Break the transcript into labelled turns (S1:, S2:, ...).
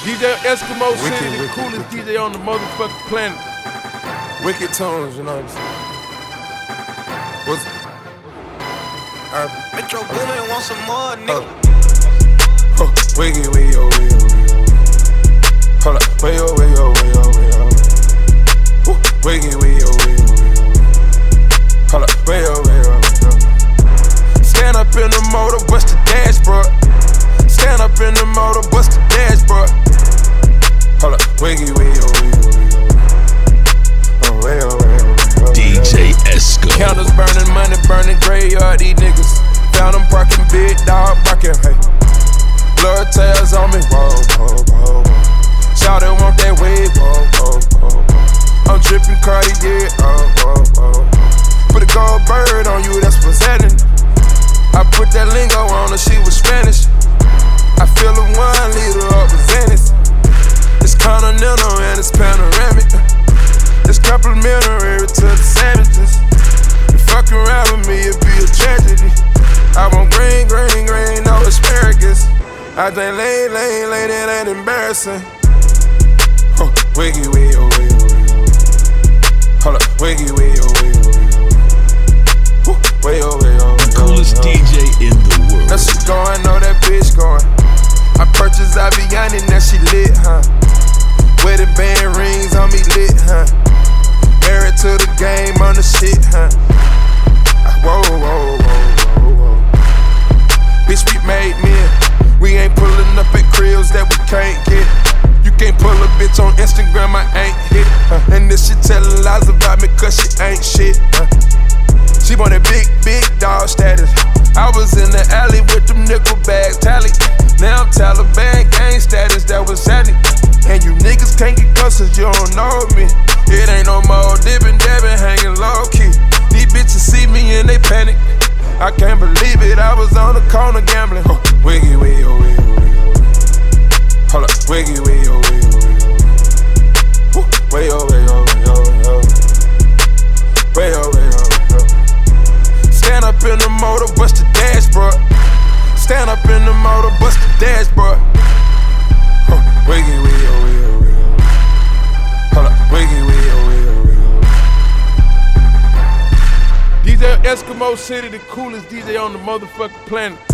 S1: DJ Eskimo City, the coolest DJ on the motherfucking planet.
S2: Wicked tones, you know what I'm saying? What's
S3: Metro Boomin want some more, nigga.
S2: Wiggy, wiggy, oh, wiggy, wiggy, oh. Hold up, way, oh, way, oh, way, oh, way, oh. Wiggy, wiggy, oh, wiggy, wiggy, oh. Hold up, way, oh, way, oh, way, oh. Stand up in the motor, bust the dashboard. Stand up in the motor, bust the dashboard. Hold up, wiggy, wiggy, oh, wiggy, wiggy, oh. Oh, way, oh, way, oh, way, oh.
S4: DJ Esco.
S1: Counters burning, money burning, graveyard, these niggas. Found them parking, big dog barking, hey. Blood tails on me, whoa, whoa, whoa, whoa. Shawty want that wave, whoa, whoa, whoa, whoa. I'm dripping Cartier, oh, whoa, whoa. Put a gold bird on you, that's what's happening. I put that lingo on her, she was Spanish. I fill a 1 liter up with Venice. It's continental and it's panoramic. It's complimentary to the sandwiches. You fuck around with me, it'd be a tragedy. I want green, green, green, no asparagus. I think lane, it ain't embarrassing. Wiggy, wiggy, oh, wiggy, wiggy, oh. Hold up, wiggy, wiggy, oh, wiggy, wiggy, oh. Way, oh, way, oh,
S4: The coolest DJ in the world.
S1: Now she going, know that bitch going. I purchased Aviani, now she lit, huh? Wedding band rings on me lit, huh? Married to the game on the shit, huh? Whoa, whoa, whoa, whoa, whoa. Bitch, we made men. We ain't pulling up at cribs that we can't get. You can't pull a bitch on Instagram, I ain't hit. And this shit telling lies about me cause she ain't shit. She want that big, big dog status. I was in the alley with them nickel bags tally. Now I'm Taliban gang status, that was happening. And you niggas can't get close cause you don't know me. It ain't no more dipping, dabbing, hanging low key. These bitches see me and they panic. I can't believe it, I was on the corner gambling. Wiggy, wiggy, oh, wiggy, wiggy, oh. Hold up, wiggy, wiggy, oh, wiggy, wiggy, oh. Way, oh, way, oh, way, oh, way, oh. Way, oh, way, oh, way, oh. Stand up in the motor, bust the dashboard. Stand up in the motor, bust the dashboard. Wiggy, wiggy, oh, wiggy, oh, wiggy, oh. Hold up, wiggy, wiggy, oh, wiggy, oh, wiggy, oh. DJ Eskimo City, the coolest DJ on the motherfucking planet.